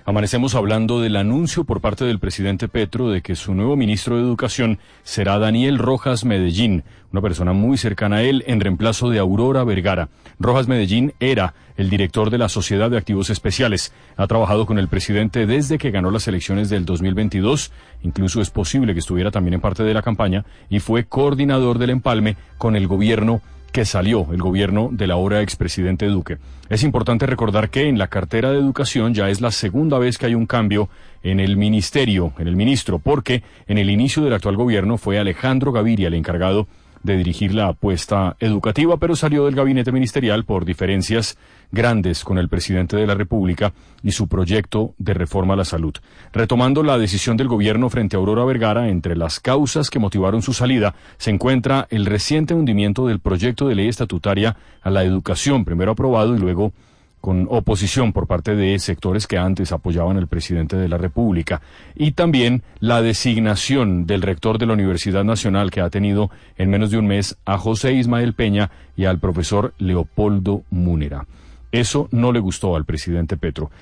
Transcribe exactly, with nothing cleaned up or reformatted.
Amanecemos hablando del anuncio por parte del presidente Petro de que su nuevo ministro de Educación será Daniel Rojas Medellín, una persona muy cercana a él, en reemplazo de Aurora Vergara. Rojas Medellín era el director de la Sociedad de Activos Especiales. Ha trabajado con el presidente desde que ganó las elecciones del dos mil veintidós, incluso es posible que estuviera también en parte de la campaña, y fue coordinador del empalme con el gobierno que salió, el gobierno del ahora expresidente Duque. Es importante recordar que en la cartera de Educación ya es la segunda vez que hay un cambio en el ministerio, en el ministro, porque en el inicio del actual gobierno fue Alejandro Gaviria el encargado de dirigir la apuesta educativa, pero salió del gabinete ministerial por diferencias grandes con el presidente de la República y su proyecto de reforma a la salud. Retomando la decisión del gobierno frente a Aurora Vergara, entre las causas que motivaron su salida se encuentra el reciente hundimiento del proyecto de ley estatutaria a la educación, primero aprobado y luego con oposición por parte de sectores que antes apoyaban al presidente de la República, y también la designación del rector de la Universidad Nacional, que ha tenido en menos de un mes a José Ismael Peña y al profesor Leopoldo Múnera. Eso no le gustó al presidente Petro.